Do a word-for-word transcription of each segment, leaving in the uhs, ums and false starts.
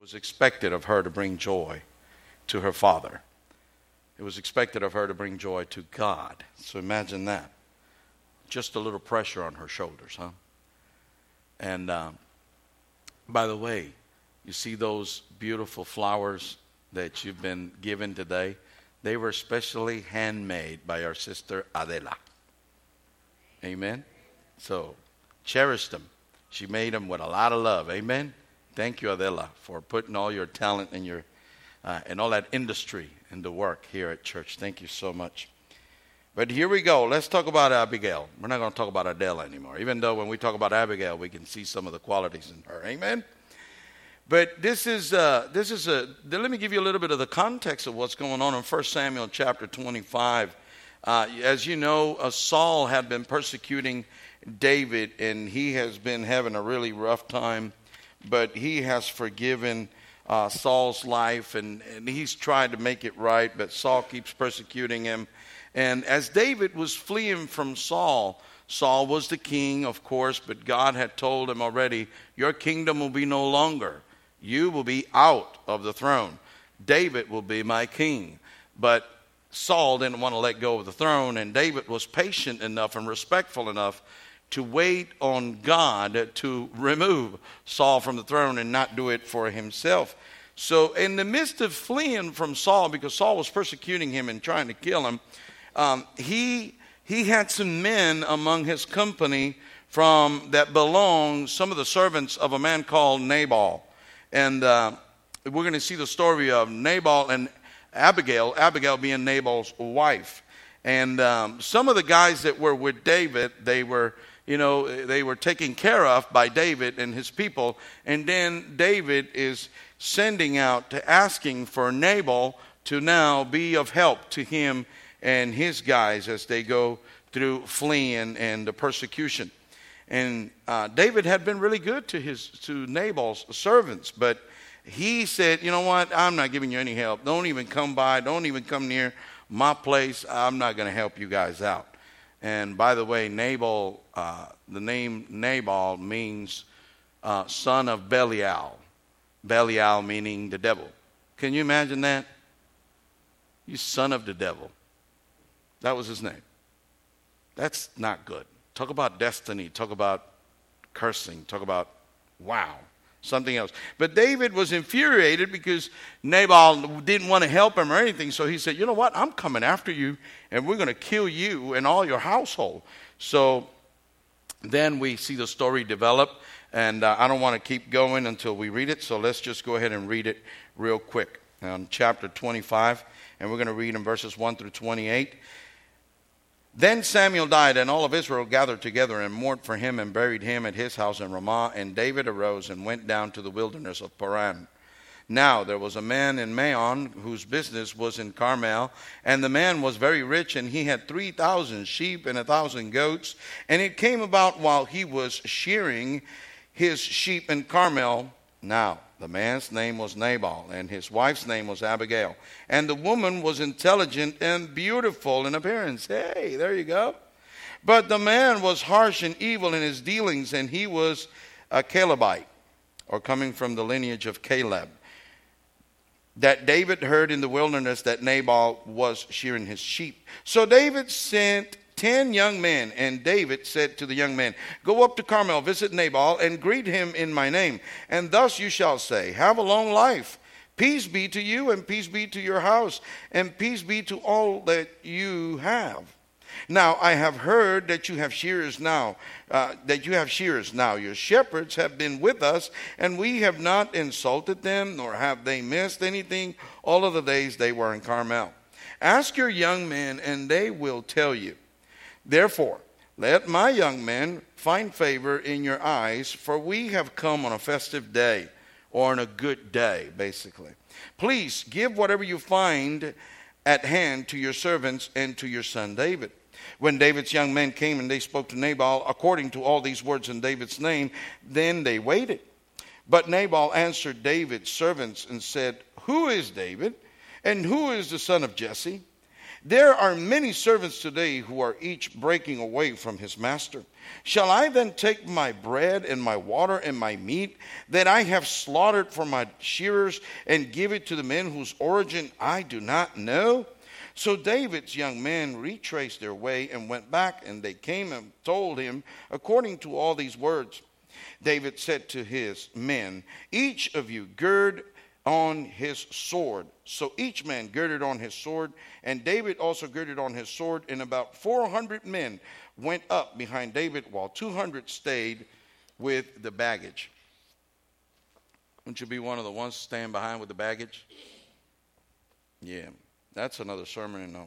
was expected of her to bring joy to her father. It was expected of her to bring joy to God. So imagine that. Just a little pressure on her shoulders, huh? And um, by the way, you see those beautiful flowers that you've been given today? They were specially handmade by our sister Adela. Amen? So cherish them. She made them with a lot of love. Amen? Thank you, Adela, for putting all your talent and your uh, and all that industry into work here at church. Thank you so much. But here we go. Let's talk about Abigail. We're not going to talk about Adela anymore, even though when we talk about Abigail, we can see some of the qualities in her. Amen? But this is, uh, this is a, let me give you a little bit of the context of what's going on in First Samuel chapter twenty-five. Uh, as you know, uh, Saul had been persecuting David, and he has been having a really rough time, but he has forgiven uh, Saul's life, and, and he's tried to make it right, but Saul keeps persecuting him. And as David was fleeing from Saul, Saul was the king, of course, but God had told him already, your kingdom will be no longer. You will be out of the throne. David will be my king. But Saul didn't want to let go of the throne, and David was patient enough and respectful enough to wait on God to remove Saul from the throne and not do it for himself. So in the midst of fleeing from Saul, because Saul was persecuting him and trying to kill him, um, he he had some men among his company from that belonged, some of the servants of a man called Nabal. And uh, we're going to see the story of Nabal and Abigail, Abigail being Nabal's wife. And um, some of the guys that were with David, they were, you know, they were taken care of by David and his people. And then David is sending out to asking for Nabal to now be of help to him and his guys as they go through fleeing and the persecution. And uh, David had been really good to his to Nabal's servants, but he said, you know what, I'm not giving you any help. Don't even come by. Don't even come near my place. I'm not going to help you guys out. And by the way, Nabal, uh, the name Nabal means uh, son of Belial. Belial meaning the devil. Can you imagine that? You son of the devil. That was his name. That's not good. Talk about destiny. Talk about cursing. Talk about, wow, something else. But David was infuriated because Nabal didn't want to help him or anything. So he said, you know what? I'm coming after you, and we're going to kill you and all your household. So then we see the story develop. And uh, I don't want to keep going until we read it. So let's just go ahead and read it real quick. Um, chapter twenty-five. And we're going to read in verses one through twenty-eight. Then Samuel died, and all of Israel gathered together and mourned for him and buried him at his house in Ramah. And David arose and went down to the wilderness of Paran. Now there was a man in Maon whose business was in Carmel, and the man was very rich, and he had three thousand sheep and a thousand goats. And it came about while he was shearing his sheep in Carmel. Now the man's name was Nabal, and his wife's name was Abigail. And the woman was intelligent and beautiful in appearance. Hey, there you go. But the man was harsh and evil in his dealings, and he was a Calebite, or coming from the lineage of Caleb. That David heard in the wilderness that Nabal was shearing his sheep. So David sent ten young men, and David said to the young men, go up to Carmel, visit Nabal, and greet him in my name. And thus you shall say, have a long life. Peace be to you, and peace be to your house, and peace be to all that you have. Now I have heard that you have shearers now, uh, that you have shearers now. Your shepherds have been with us, and we have not insulted them, nor have they missed anything all of the days they were in Carmel. Ask your young men, and they will tell you. Therefore, let my young men find favor in your eyes, for we have come on a festive day, or on a good day, basically. Please give whatever you find at hand to your servants and to your son David. When David's young men came and they spoke to Nabal according to all these words in David's name, then they waited. But Nabal answered David's servants and said, who is David, and who is the son of Jesse? There are many servants today who are each breaking away from his master. Shall I then take my bread and my water and my meat that I have slaughtered for my shearers and give it to the men whose origin I do not know?" So David's young men retraced their way and went back, and they came and told him according to all these words. David said to his men, "Each of you gird on his sword." So each man girded on his sword, and David also girded on his sword, and about four hundred men went up behind David, while two hundred stayed with the baggage. Wouldn't you be one of the ones staying behind with the baggage? Yeah, that's another sermon, and no.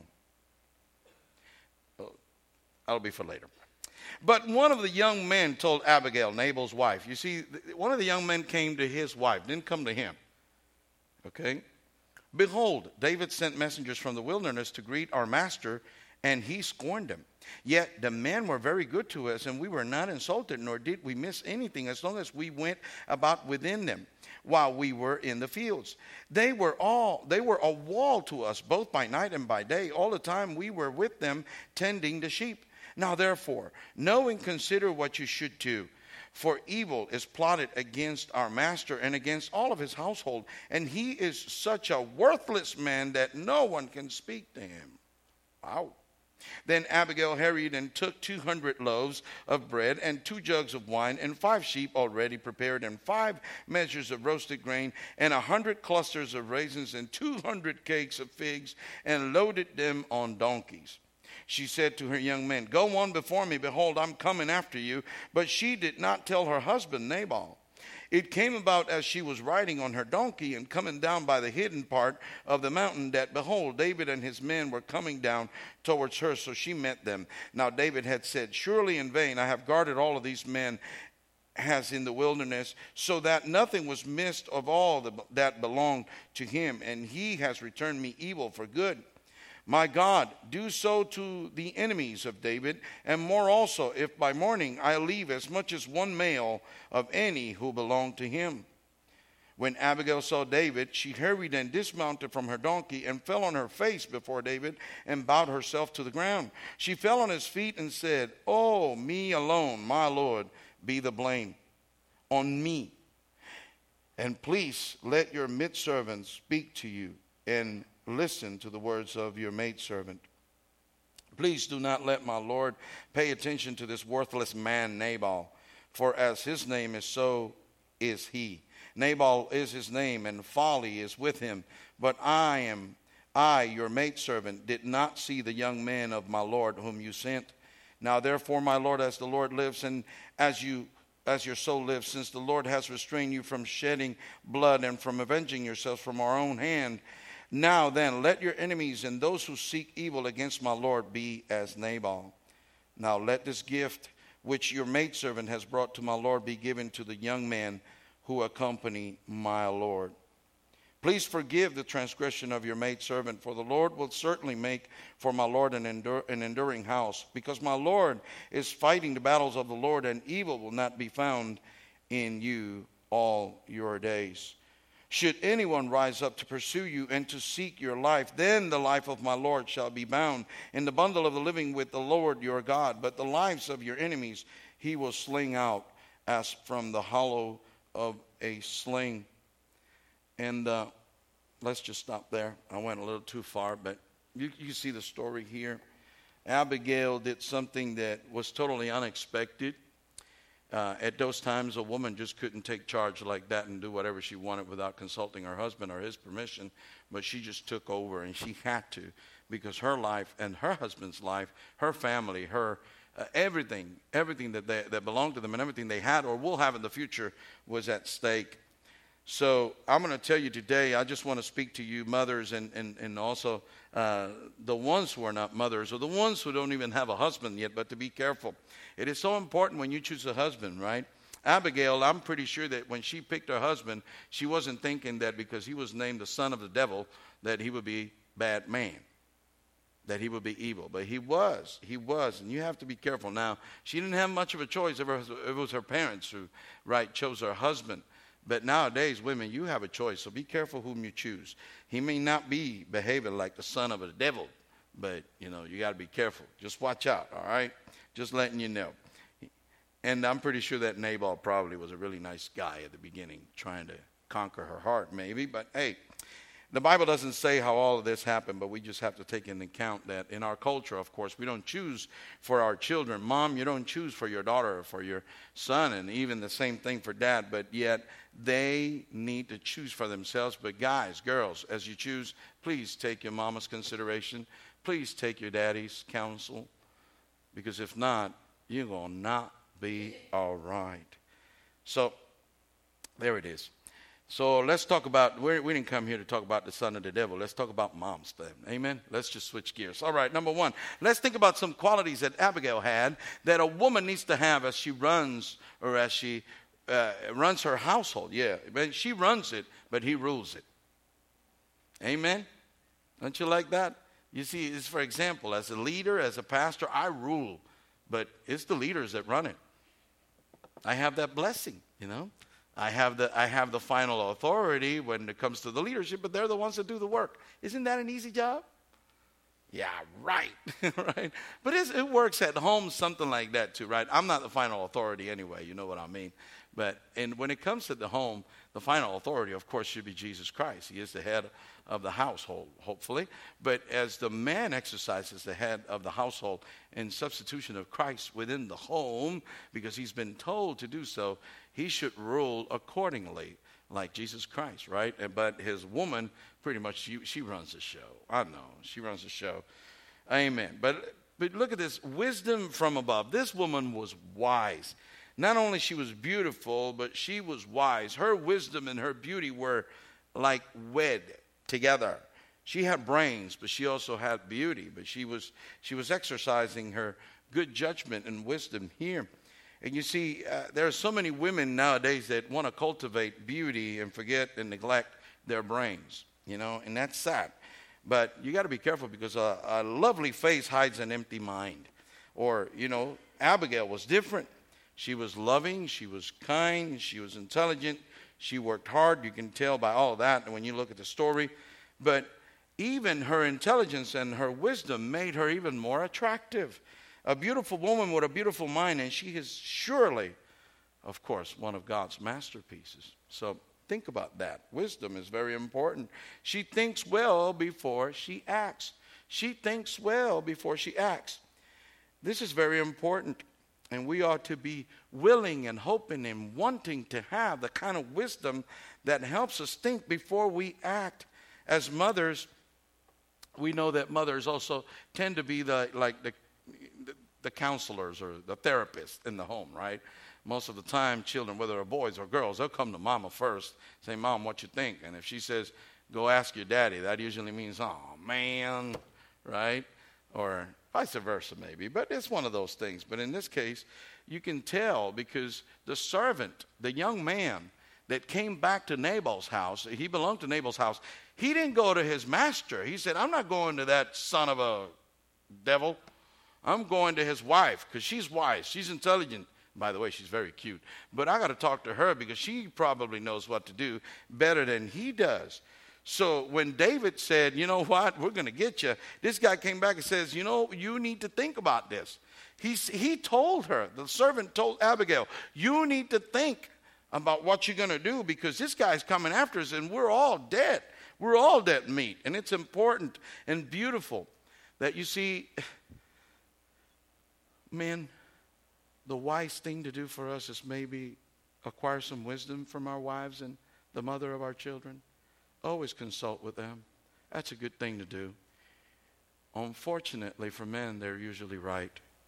That'll be for later. But one of the young men told Abigail, Nabal's wife. You see, one of the young men came to his wife, didn't come to him. Okay? "Behold, David sent messengers from the wilderness to greet our master, and he scorned them. Yet the men were very good to us, and we were not insulted, nor did we miss anything, as long as we went about within them while we were in the fields. They were all they were a wall to us, both by night and by day. All the time we were with them, tending the sheep. Now therefore, know and consider what you should do. For evil is plotted against our master and against all of his household, and he is such a worthless man that no one can speak to him." Wow. Then Abigail hurried and took two hundred loaves of bread and two jugs of wine and five sheep already prepared and five measures of roasted grain and a hundred clusters of raisins and two hundred cakes of figs, and loaded them on donkeys. She said to her young men, "Go on before me. Behold, I'm coming after you." But she did not tell her husband Nabal. It came about as she was riding on her donkey and coming down by the hidden part of the mountain that, behold, David and his men were coming down towards her. So she met them. Now David had said, "Surely in vain I have guarded all of these men as in the wilderness, so that nothing was missed of all the, that belonged to him. And he has returned me evil for good. My God, do so to the enemies of David, and more also, if by morning I leave as much as one male of any who belong to him." When Abigail saw David, she hurried and dismounted from her donkey and fell on her face before David and bowed herself to the ground. She fell on his feet and said, "Oh, me alone, my Lord, be the blame on me. And please let your maidservant speak to you, and listen to the words of your maidservant. Please do not let my Lord pay attention to this worthless man Nabal, for as his name is, so is he. Nabal is his name, and folly is with him. But I am, I, your maidservant, did not see the young man of my Lord whom you sent. Now therefore, my Lord, as the Lord lives, and as you as your soul lives, since the Lord has restrained you from shedding blood and from avenging yourselves from our own hand, now then, let your enemies and those who seek evil against my Lord be as Nabal. Now let this gift which your maidservant has brought to my Lord be given to the young man who accompany my Lord. Please forgive the transgression of your maidservant, for the Lord will certainly make for my Lord an, endure, an enduring house, because my Lord is fighting the battles of the Lord, and evil will not be found in you all your days. Should anyone rise up to pursue you and to seek your life, then the life of my Lord shall be bound in the bundle of the living with the Lord your God. But the lives of your enemies he will sling out as from the hollow of a sling. And uh, let's just stop there. I went a little too far, but you, you see the story here. Abigail did something that was totally unexpected. Uh, at those times, a woman just couldn't take charge like that and do whatever she wanted without consulting her husband or his permission. But she just took over, and she had to, because her life and her husband's life, her family, her uh, everything, everything that they, that belonged to them and everything they had or will have in the future was at stake. So I'm going to tell you today, I just want to speak to you mothers and, and, and also uh, the ones who are not mothers, or the ones who don't even have a husband yet, but to be careful. It is so important when you choose a husband, right? Abigail, I'm pretty sure that when she picked her husband, she wasn't thinking that because he was named the son of the devil, that he would be bad man, that he would be evil. But he was. He was. And you have to be careful. Now, she didn't have much of a choice. It was, it was her parents who, right, chose her husband. But nowadays, women, you have a choice. So be careful whom you choose. He may not be behaving like the son of the devil, But, you know, you got to be careful. Just watch out, all right? Just letting you know. And I'm pretty sure that Nabal probably was a really nice guy at the beginning, trying to conquer her heart maybe. But, hey, the Bible doesn't say how all of this happened, but we just have to take into account that in our culture, of course, we don't choose for our children. Mom, you don't choose for your daughter or for your son, and even the same thing for dad, but yet they need to choose for themselves. But guys, girls, as you choose, please take your mama's consideration. Please take your daddy's counsel, because if not, you're going to not be all right. So there it is. So let's talk about, we we didn't come here to talk about the son of the devil. Let's talk about mom's thing. Amen? Let's just switch gears. All right, number one, let's think about some qualities that Abigail had that a woman needs to have as she runs or as she uh, runs her household. Yeah, she runs it, but he rules it. Amen? Don't you like that? You see, it's for example, as a leader, as a pastor, I rule, but it's the leaders that run it. I have that blessing, you know. I have the I have the final authority when it comes to the leadership, but they're the ones that do the work. Isn't that an easy job? Yeah, right, right. But it's, it works at home, something like that too, right? I'm not the final authority anyway, you know what I mean. But and when it comes to the home, the final authority, of course, should be Jesus Christ. He is the head of the household, hopefully. But as the man exercises the head of the household in substitution of Christ within the home, because he's been told to do so, he should rule accordingly, like Jesus Christ, right? And, but his woman, pretty much, she, she runs the show. I know, she runs the show. Amen. But, but look at this, wisdom from above. This woman was wise. Not only she was beautiful, but she was wise. Her wisdom and her beauty were like wed together. She had brains, but she also had beauty. But she was she was exercising her good judgment and wisdom here. And you see, uh, there are so many women nowadays that want to cultivate beauty and forget and neglect their brains, you know, and that's sad. But you got to be careful, because a, a lovely face hides an empty mind. Or, you know, Abigail was different. She was loving, she was kind, she was intelligent, she worked hard. You can tell by all of that when you look at the story. But even her intelligence and her wisdom made her even more attractive. A beautiful woman with a beautiful mind, and she is surely, of course, one of God's masterpieces. So think about that. Wisdom is very important. She thinks well before she acts. She thinks well before she acts. This is very important. And we ought to be willing and hoping and wanting to have the kind of wisdom that helps us think before we act. As mothers, we know that mothers also tend to be the like the the counselors or the therapists in the home, right? Most of the time, children, whether they're boys or girls, they'll come to mama first, say, Mom, what you think? And if she says, go ask your daddy, that usually means, oh, man, right? Or vice versa maybe, but it's one of those things. But in this case, you can tell because the servant, the young man that came back to Nabal's house, he belonged to Nabal's house, he didn't go to his master. He said, I'm not going to that son of a devil. I'm going to his wife because she's wise. She's intelligent. By the way, she's very cute. But I got to talk to her because she probably knows what to do better than he does. So when David said, you know what, we're going to get you, this guy came back and says, you know, you need to think about this. He, he told her, the servant told Abigail, you need to think about what you're going to do because this guy's coming after us and we're all dead. We're all dead meat. And it's important and beautiful that you see, men, the wise thing to do for us is maybe acquire some wisdom from our wives and the mother of our children. Always consult with them. That's a good thing to do. Unfortunately for men, they're usually right.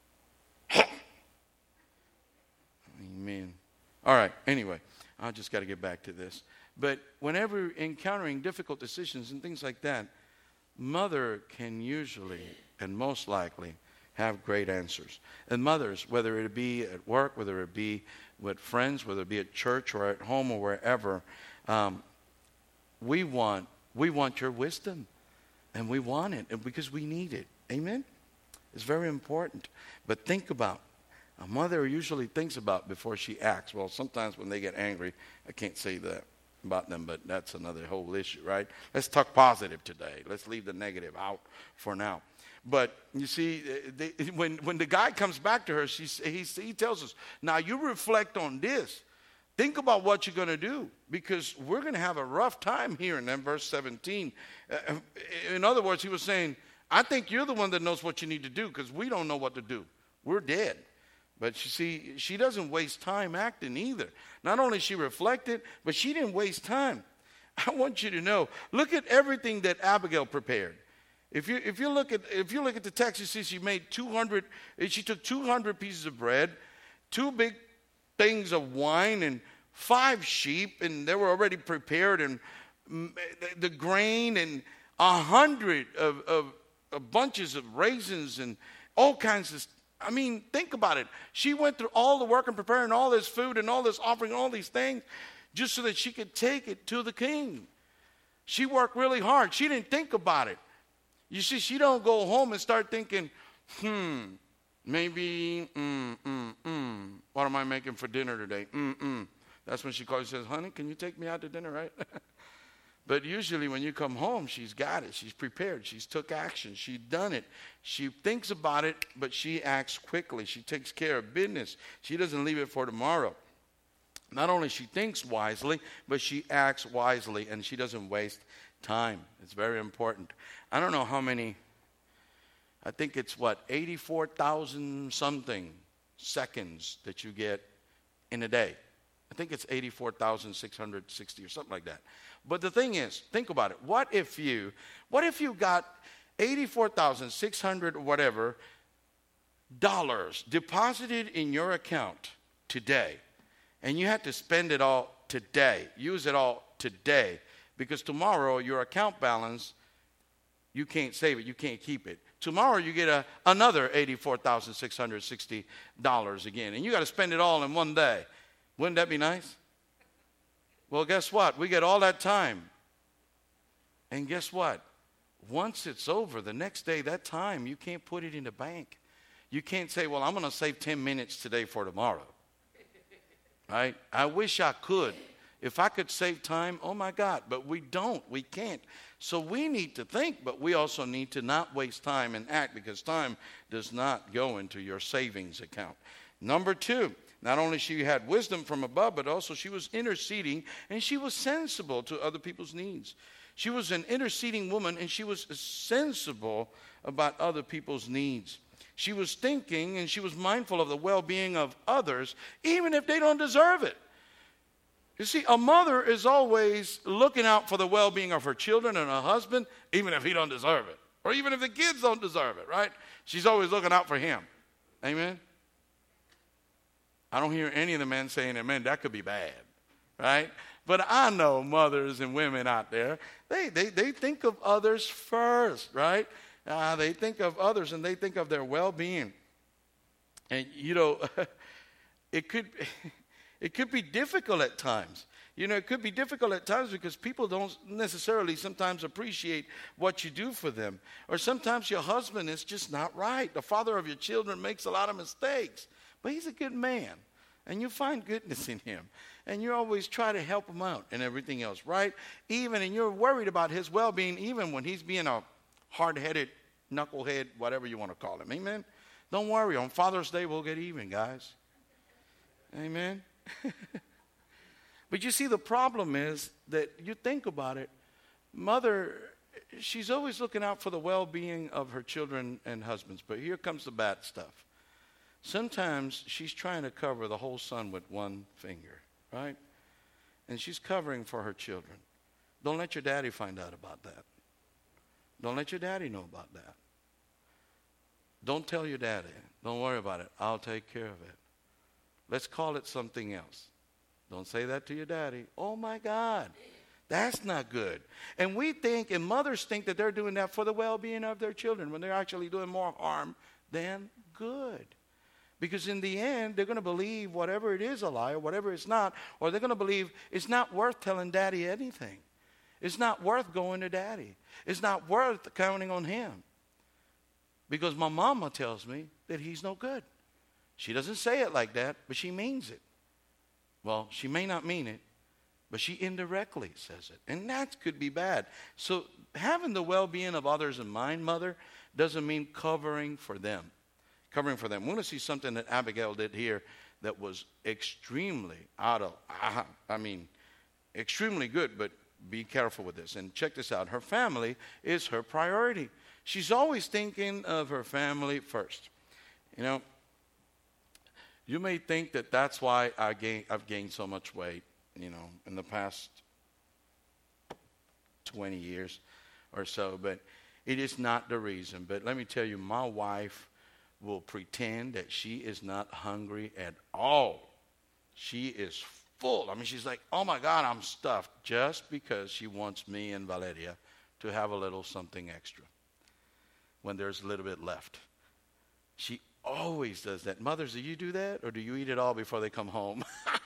Amen. All right, anyway, I just got to get back to this. But whenever encountering difficult decisions and things like that, mother can usually and most likely have great answers. And mothers, whether it be at work, whether it be with friends, whether it be at church or at home or wherever, um, we want we want your wisdom, and we want it and because we need it. Amen? It's very important. But think about, a mother usually thinks about before she acts. Well, sometimes when they get angry, I can't say that about them, but that's another whole issue, right? Let's talk positive today. Let's leave the negative out for now. But you see, they, when, when the guy comes back to her, she, he, he tells us, now you reflect on this. Think about what you're going to do, because we're going to have a rough time here. And then verse seventeen, uh, in other words, he was saying, I think you're the one that knows what you need to do, because we don't know what to do. We're dead. But you see, she doesn't waste time acting either. Not only she reflected, but she didn't waste time. I want you to know, look at everything that Abigail prepared. If you if you look at if you look at the text, you see she made two hundred. She took two hundred pieces of bread, two big things of wine, and five sheep, and they were already prepared, and the grain, and a hundred of, of, of bunches of raisins, and all kinds of. I mean, think about it. She went through all the work and preparing all this food and all this offering, all these things, just so that she could take it to the king. She worked really hard. She didn't think about it. You see, she don't go home and start thinking, hmm, maybe, mm, mm, mm, what am I making for dinner today? Mm, mm. That's when she calls and says, honey, can you take me out to dinner, right? But usually when you come home, she's got it. She's prepared. She's took action. She's done it. She thinks about it, but she acts quickly. She takes care of business. She doesn't leave it for tomorrow. Not only she thinks wisely, but she acts wisely, and she doesn't waste time. It's very important. I don't know how many, I think it's what, eighty-four thousand something seconds that you get in a day. I think it's eighty-four thousand six hundred sixty or something like that. But the thing is, think about it. What if you, what if you got eighty-four thousand six hundred or whatever dollars deposited in your account today, and you had to spend it all today, use it all today, because tomorrow your account balance, you can't save it, you can't keep it. Tomorrow you get a, another eighty-four thousand six hundred sixty dollars again, and you got to spend it all in one day. Wouldn't that be nice? Well, guess what? We get all that time. And guess what? Once it's over, the next day, that time, you can't put it in the bank. You can't say, well, I'm going to save ten minutes today for tomorrow. Right? I wish I could. If I could save time, oh my God, but we don't. We can't. So we need to think, but we also need to not waste time and act, because time does not go into your savings account. Number two, not only she had wisdom from above, but also she was interceding, and she was sensible to other people's needs. She was an interceding woman, and she was sensible about other people's needs. She was thinking, and she was mindful of the well-being of others, even if they don't deserve it. You see, a mother is always looking out for the well-being of her children and her husband, even if he don't deserve it, or even if the kids don't deserve it, right? She's always looking out for him. Amen? I don't hear any of the men saying, amen, that could be bad, right? But I know mothers and women out there, they, they, they think of others first, right? Uh, they think of others, and they think of their well-being. And, you know, it could, it could be difficult at times. You know, it could be difficult at times because people don't necessarily sometimes appreciate what you do for them. Or sometimes your husband is just not right. The father of your children makes a lot of mistakes. But he's a good man, and you find goodness in him, and you always try to help him out and everything else, right? Even, and you're worried about his well-being even when he's being a hard-headed, knucklehead, whatever you want to call him, amen? Don't worry, on Father's Day we'll get even, guys. Amen? But you see, the problem is that you think about it, mother, she's always looking out for the well-being of her children and husbands, but here comes the bad stuff. Sometimes she's trying to cover the whole sun with one finger, right? And she's covering for her children. Don't let your daddy find out about that. Don't let your daddy know about that. Don't tell your daddy. Don't worry about it. I'll take care of it. Let's call it something else. Don't say that to your daddy. Oh, my God. That's not good. And we think, and mothers think that they're doing that for the well-being of their children when they're actually doing more harm than good. Because in the end, they're going to believe whatever it is a lie or whatever it's not, or they're going to believe it's not worth telling daddy anything. It's not worth going to daddy. It's not worth counting on him. Because my mama tells me that he's no good. She doesn't say it like that, but she means it. Well, she may not mean it, but she indirectly says it. And that could be bad. So having the well-being of others in mind, mother, doesn't mean covering for them. Covering for them. We're going to see something that Abigail did here that was extremely out of, I mean, extremely good, but be careful with this. And check this out. Her family is her priority. She's always thinking of her family first. You know, you may think that that's why I gain, I've gained so much weight, you know, in the past twenty years or so, but it is not the reason. But let me tell you, my wife will pretend that she is not hungry at all. She is full. I mean, she's like, oh my God, I'm stuffed, just because she wants me and Valeria to have a little something extra when there's a little bit left. She always does that. Mothers, do you do that, or do you eat it all before they come home?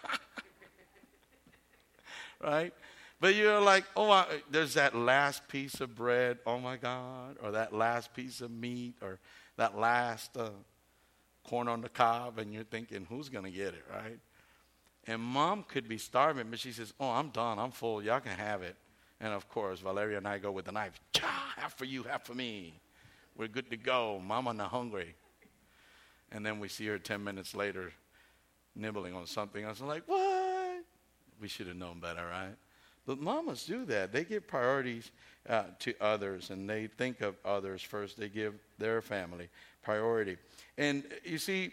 Right? But you're like, oh, my, there's that last piece of bread, oh my God, or that last piece of meat, or that last uh, corn on the cob, and you're thinking, who's going to get it, right? And Mom could be starving, but she says, oh, I'm done, I'm full, y'all can have it. And of course, Valeria and I go with the knife, Cha, half for you, half for me. We're good to go. Mama not hungry. And then we see her ten minutes later nibbling on something. I was like, what? We should have known better, right? But mamas do that. They give priorities uh, to others, and they think of others first. They give their family priority. And you see,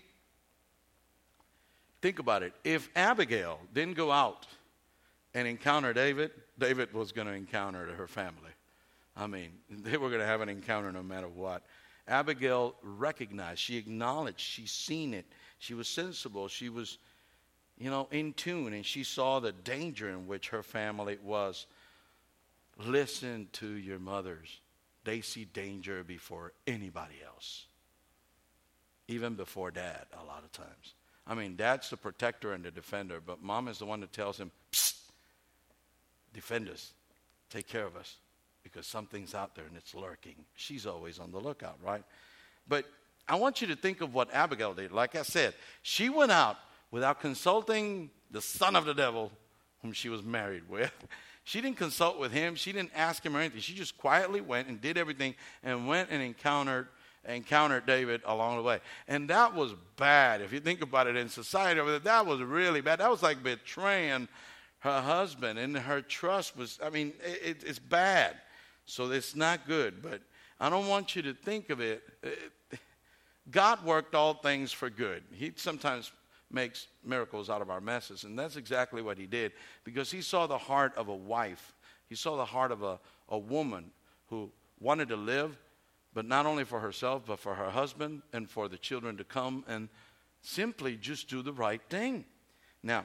think about it. If Abigail didn't go out and encounter David, David was going to encounter her family. I mean, they were going to have an encounter no matter what. Abigail recognized, she acknowledged, she seen it. She was sensible. She was, you know, in tune, and she saw the danger in which her family was. Listen to your mothers. They see danger before anybody else, even before Dad a lot of times. I mean, Dad's the protector and the defender, but Mom is the one that tells him, psst, defend us, take care of us, because something's out there and it's lurking. She's always on the lookout, right? But I want you to think of what Abigail did. Like I said, she went out without consulting the son of the devil whom she was married with. She didn't consult with him. She didn't ask him or anything. She just quietly went and did everything and went and encountered encountered David along the way. And that was bad. If you think about it in society, that was really bad. That was like betraying her husband, and her trust was, I mean, it, it's bad. So it's not good. But I don't want you to think of it. God worked all things for good. He sometimes makes miracles out of our messes, and that's exactly what he did, because he saw the heart of a wife. He saw the heart of a, a woman who wanted to live, but not only for herself, but for her husband and for the children to come, and simply just do the right thing. Now,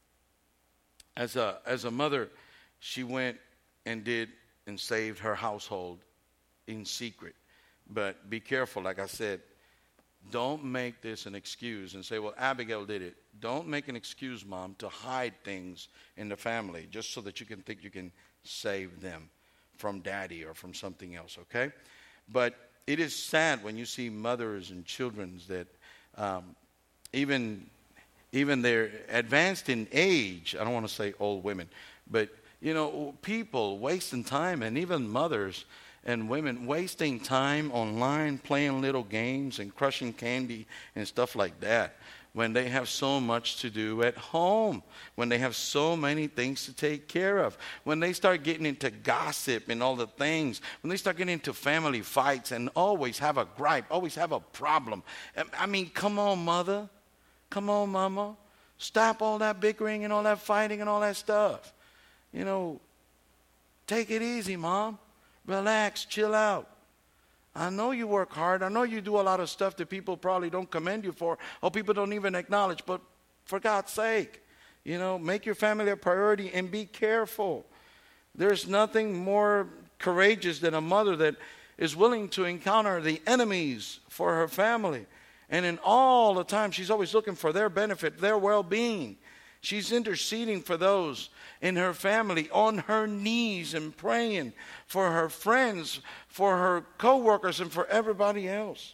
as a as a mother, she went and did and saved her household in secret. But be careful, like I said, don't make this an excuse and say, well, Abigail did it. Don't make an excuse, Mom, to hide things in the family just so that you can think you can save them from Daddy or from something else, okay? But it is sad when you see mothers and children that um, even, even they're advanced in age. I don't want to say old women, but, you know, people wasting time, and even mothers and women wasting time online playing little games and crushing candy and stuff like that, when they have so much to do at home, when they have so many things to take care of, when they start getting into gossip and all the things, when they start getting into family fights and always have a gripe, always have a problem. I mean, come on, mother. Come on, mama. Stop all that bickering and all that fighting and all that stuff. You know, take it easy, Mom. Relax, chill out. I know you work hard. I know you do a lot of stuff that people probably don't commend you for, or people don't even acknowledge. But for God's sake, you know, make your family a priority and be careful. There's nothing more courageous than a mother that is willing to encounter the enemies for her family. And in all the time, she's always looking for their benefit, their well-being. She's interceding for those in her family, on her knees and praying for her friends, for her co-workers, and for everybody else.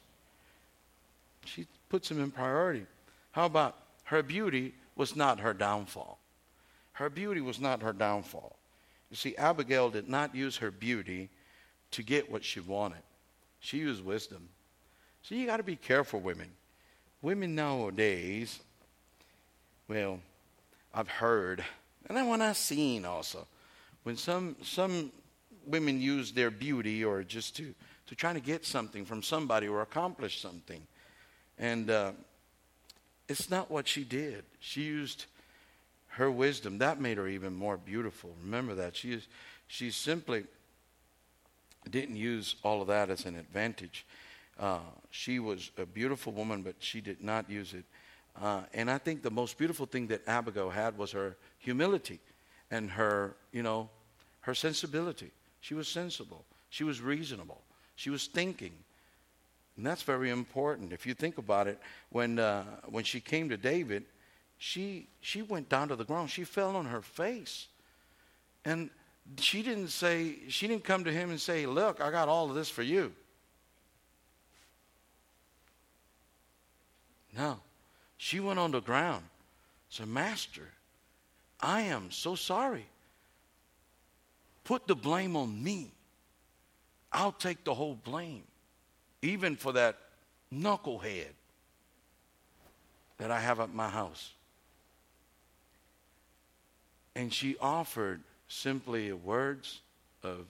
She puts them in priority. How about her beauty was not her downfall? Her beauty was not her downfall. You see, Abigail did not use her beauty to get what she wanted. She used wisdom. So you got to be careful, women. Women nowadays, well, I've heard, and then when I've seen also, when some some women use their beauty or just to, to try to get something from somebody or accomplish something. And uh, it's not what she did. She used her wisdom. That made her even more beautiful. Remember that. She, is, she simply didn't use all of that as an advantage. Uh, she was a beautiful woman, but she did not use it. Uh, and I think the most beautiful thing that Abigail had was her humility and her, you know, her sensibility. She was sensible. She was reasonable. She was thinking. And that's very important. If you think about it, when uh, when she came to David, she she went down to the ground. She fell on her face. And she didn't say, she didn't come to him and say, look, I got all of this for you. No. She went on the ground. Said, Master, I am so sorry. Put the blame on me. I'll take the whole blame. Even for that knucklehead that I have at my house. And she offered simply words of,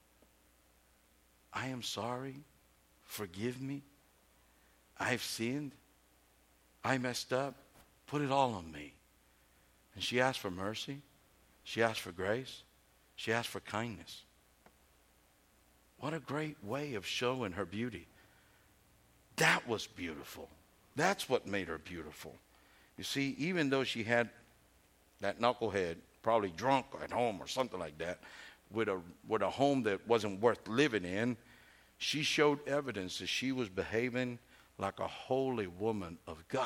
I am sorry. Forgive me. I've sinned. I messed up. Put it all on me. And she asked for mercy. She asked for grace. She asked for kindness. What a great way of showing her beauty. That was beautiful. That's what made her beautiful. You see, even though she had that knucklehead, probably drunk at home or something like that, with a with a home that wasn't worth living in, she showed evidence that she was behaving like a holy woman of God.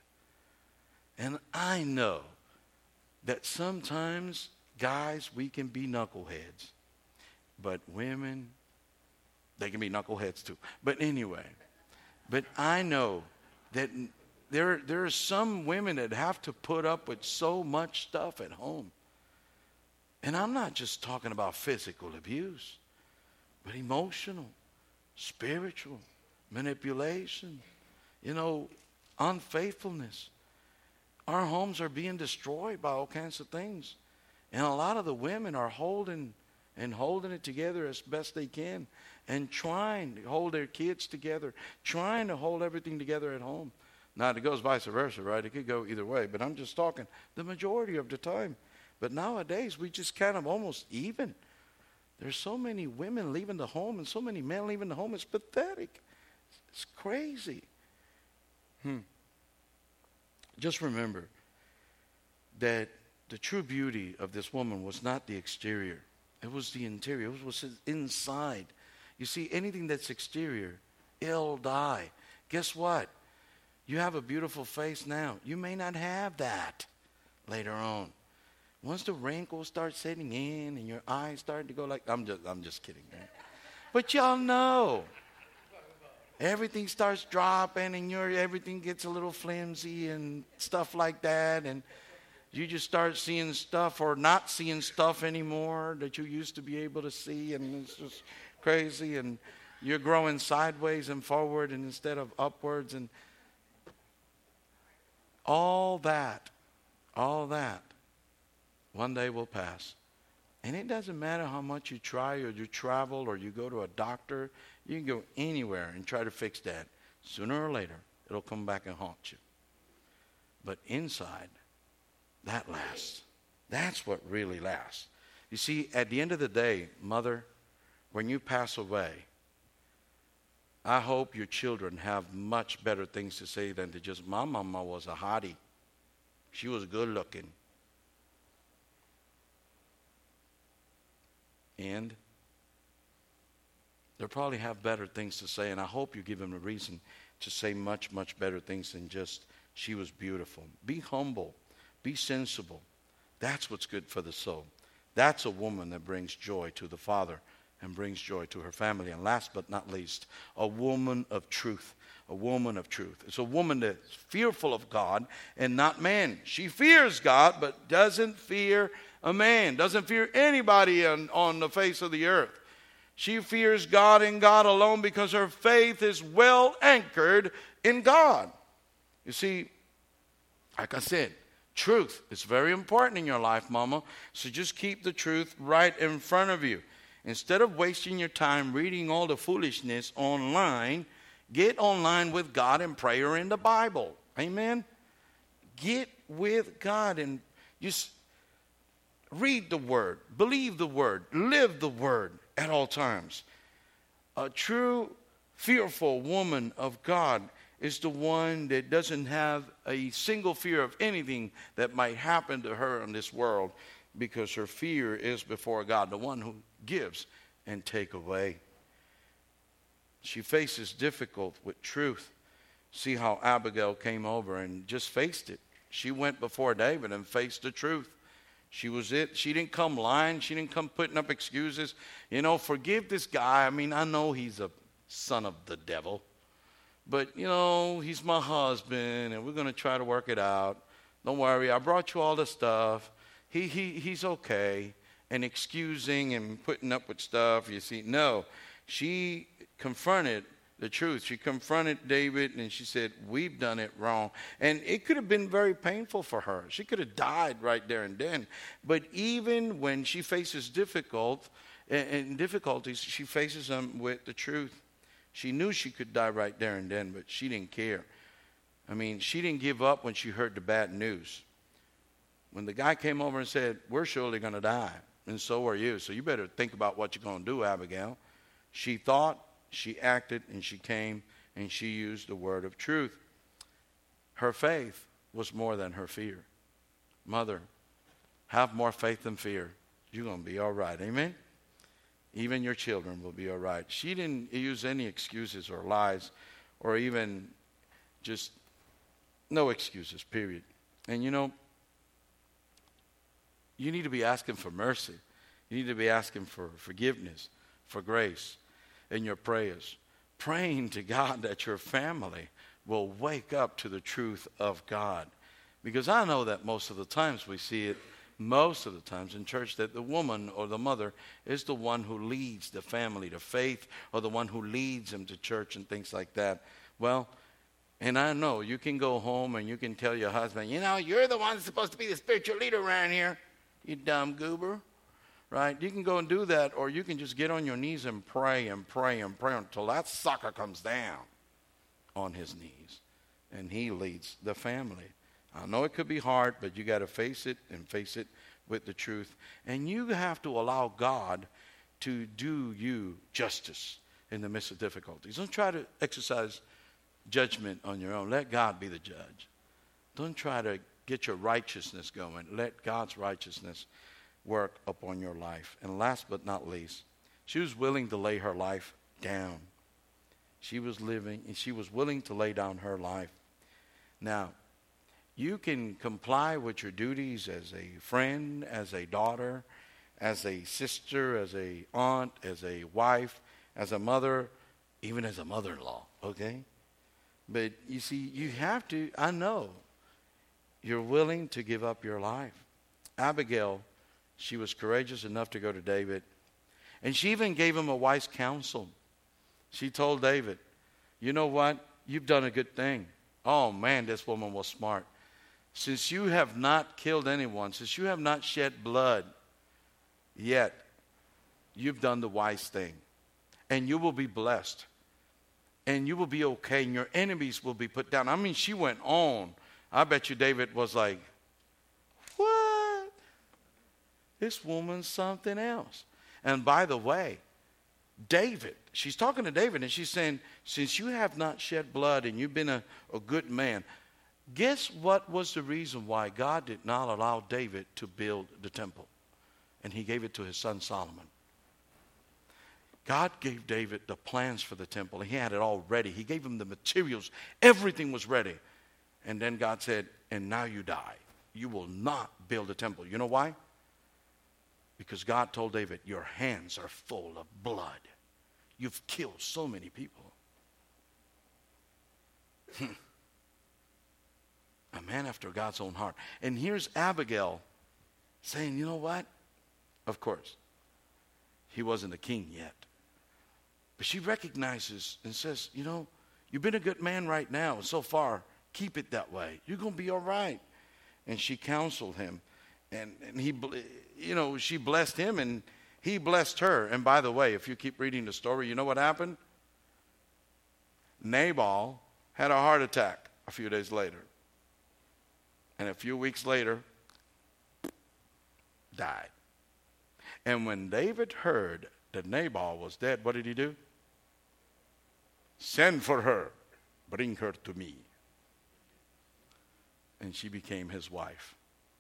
And I know that sometimes, guys, we can be knuckleheads. But women, they can be knuckleheads too. But anyway, but I know that there, there are some women that have to put up with so much stuff at home. And I'm not just talking about physical abuse, but emotional, spiritual, manipulation, you know, unfaithfulness. Our homes are being destroyed by all kinds of things. And a lot of the women are holding and holding it together as best they can and trying to hold their kids together, trying to hold everything together at home. Now, it goes vice versa, right? It could go either way, but I'm just talking the majority of the time. But nowadays, we just kind of almost even. There's so many women leaving the home and so many men leaving the home. It's pathetic. It's crazy. Hmm. Just remember that the true beauty of this woman was not the exterior. It was the interior. It was inside. You see, anything that's exterior, it'll die. Guess what? You have a beautiful face now. You may not have that later on. Once the wrinkles start setting in and your eyes start to go like, I'm just, I'm just kidding, man. But y'all know. Everything starts dropping and your everything gets a little flimsy and stuff like that. And you just start seeing stuff or not seeing stuff anymore that you used to be able to see. And it's just crazy. And you're growing sideways and forward and instead of upwards. And all that, all that, one day will pass. And it doesn't matter how much you try or you travel or you go to a doctor. You can go anywhere and try to fix that. Sooner or later, it'll come back and haunt you. But inside, that lasts. That's what really lasts. You see, at the end of the day, mother, when you pass away, I hope your children have much better things to say than to just, my mama was a hottie. She was good looking. And they'll probably have better things to say, and I hope you give them a reason to say much, much better things than just, she was beautiful. Be humble. Be sensible. That's what's good for the soul. That's a woman that brings joy to the Father and brings joy to her family. And last but not least, a woman of truth. A woman of truth. It's a woman that's fearful of God and not man. She fears God, but doesn't fear a man. Doesn't fear anybody on, on the face of the earth. She fears God and God alone because her faith is well anchored in God. You see, like I said, truth is very important in your life, Mama. So just keep the truth right in front of you. Instead of wasting your time reading all the foolishness online, get online with God and prayer in the Bible. Amen? Get with God and just read the Word, believe the Word, live the Word at all times. A true, fearful woman of God is the one that doesn't have a single fear of anything that might happen to her in this world, because her fear is before God, the one who gives and take away. She faces difficult with truth. See how Abigail came over and just faced it. She went before David and faced the truth. She was it. She didn't come lying. She didn't come putting up excuses. You know, forgive this guy. I mean, I know he's a son of the devil. But, you know, he's my husband, and we're going to try to work it out. Don't worry, I brought you all the stuff. He, he, he's okay. And excusing and putting up with stuff, you see. No, she confronted the truth. She confronted David, and she said, we've done it wrong. And it could have been very painful for her. She could have died right there and then. But even when she faces difficult and difficulties, she faces them with the truth. She knew she could die right there and then, but she didn't care. I mean, she didn't give up when she heard the bad news. When the guy came over and said, we're surely going to die, and so are you, so you better think about what you're going to do, Abigail. She thought, she acted, and she came, and she used the word of truth. Her faith was more than her fear. Mother, have more faith than fear. You're going to be all right. Amen? Even your children will be all right. She didn't use any excuses or lies or even just no excuses, period. And you know, you need to be asking for mercy. You need to be asking for forgiveness, for grace in your prayers. Praying to God that your family will wake up to the truth of God. Because I know that most of the times we see it, most of the times in church, that the woman or the mother is the one who leads the family to faith, or the one who leads them to church and things like that. Well, and I know you can go home and you can tell your husband, you know, you're the one that's supposed to be the spiritual leader around here, you dumb goober. Right? You can go and do that, or you can just get on your knees and pray and pray and pray until that sucker comes down on his knees and he leads the family. I know it could be hard, but you got to face it and face it with the truth. And you have to allow God to do you justice in the midst of difficulties. Don't try to exercise judgment on your own. Let God be the judge. Don't try to get your righteousness going. Let God's righteousness work upon your life. And last but not least, she was willing to lay her life down. She was living, and she was willing to lay down her life. Now, you can comply with your duties as a friend, as a daughter, as a sister, as a aunt, as a wife, as a mother, even as a mother-in-law, okay? But you see, you have to, I know, you're willing to give up your life. Abigail, she was courageous enough to go to David. And she even gave him a wise counsel. She told David, you know what? You've done a good thing. Oh, man, this woman was smart. Since you have not killed anyone, since you have not shed blood yet, you've done the wise thing. And you will be blessed. And you will be okay. And your enemies will be put down. I mean, she went on. I bet you David was like, what? This woman's something else. And by the way, David, she's talking to David, and she's saying, since you have not shed blood and you've been a, a good man, guess what was the reason why God did not allow David to build the temple? And he gave it to his son Solomon. God gave David the plans for the temple. He had it all ready. He gave him the materials. Everything was ready. And then God said, and now you die. You will not build a temple. You know why? Because God told David, your hands are full of blood. You've killed so many people. A man after God's own heart. And here's Abigail saying, you know what? Of course, he wasn't a king yet. But she recognizes and says, you know, you've been a good man right now. So far, keep it that way. You're going to be all right. And she counseled him. And, and he, you know, she blessed him and he blessed her. And by the way, if you keep reading the story, you know what happened? Nabal had a heart attack a few days later. And a few weeks later, died. And when David heard that Nabal was dead, what did he do? Send for her, bring her to me. And she became his wife.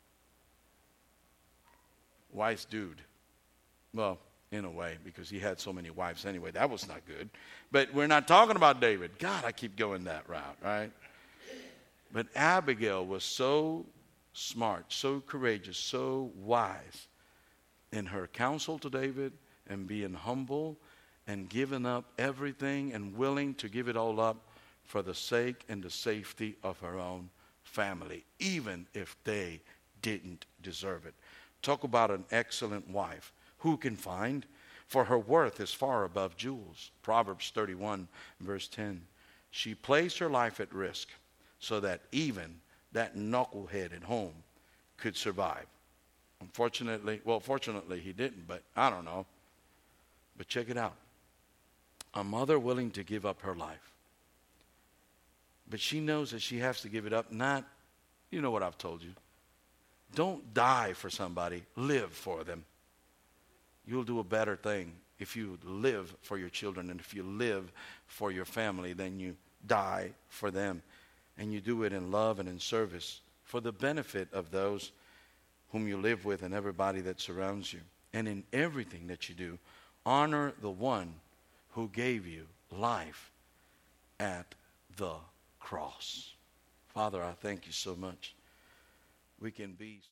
Wise dude. Well, in a way, because he had so many wives anyway. That was not good. But we're not talking about David. God, I keep going that route, right? But Abigail was so smart, so courageous, so wise in her counsel to David and being humble and giving up everything and willing to give it all up for the sake and the safety of her own family, even if they didn't deserve it. Talk about an excellent wife. Who can find? For her worth is far above jewels. Proverbs thirty-one, verse ten. She placed her life at risk so that even that knucklehead at home could survive. Unfortunately, well, fortunately he didn't, but I don't know. But check it out. A mother willing to give up her life. But she knows that she has to give it up, not, you know what I've told you. Don't die for somebody, live for them. You'll do a better thing if you live for your children and if you live for your family than you die for them. And you do it in love and in service for the benefit of those whom you live with and everybody that surrounds you. And in everything that you do, honor the one who gave you life at the cross. Father, I thank you so much. We can be